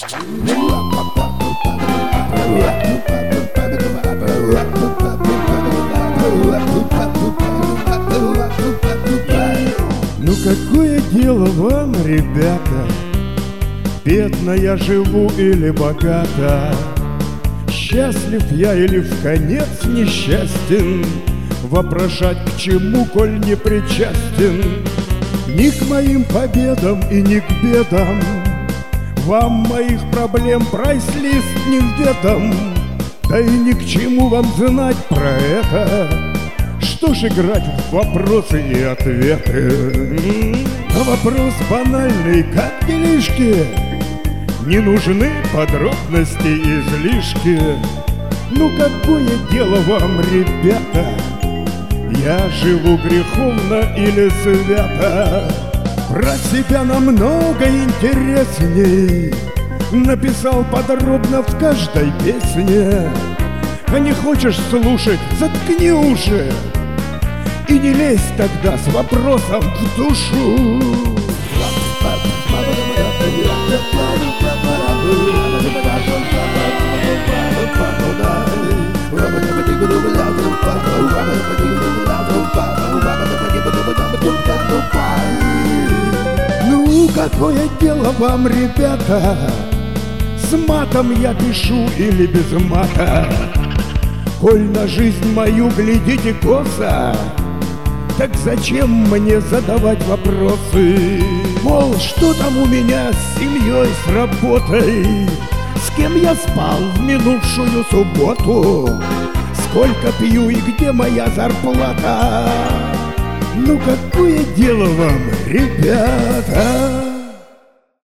Ну какое дело вам, ребята, бедно я живу или богато, счастлив я или в конец несчастен, вопрошать к чему, коль не причастен ни к моим победам и ни к бедам. Вам моих проблем прайс-лист неведом, да и ни к чему вам знать про это. Что ж играть в вопросы и ответы? На вопрос банальный, как делишки, не нужны подробности и излишки. Ну какое дело вам, ребята, я живу греховно или свято? Про себя намного интересней написал подробно в каждой песне. А не хочешь слушать, заткни уши и не лезь тогда с вопросом в душу. Ну, какое дело вам, ребята, с матом я пишу или без мата? Коль на жизнь мою глядите косо, так зачем мне задавать вопросы? Мол, что там у меня с семьей, с работой? С кем я спал в минувшую субботу? Сколько пью и где моя зарплата? Ну какое дело вам, ребята?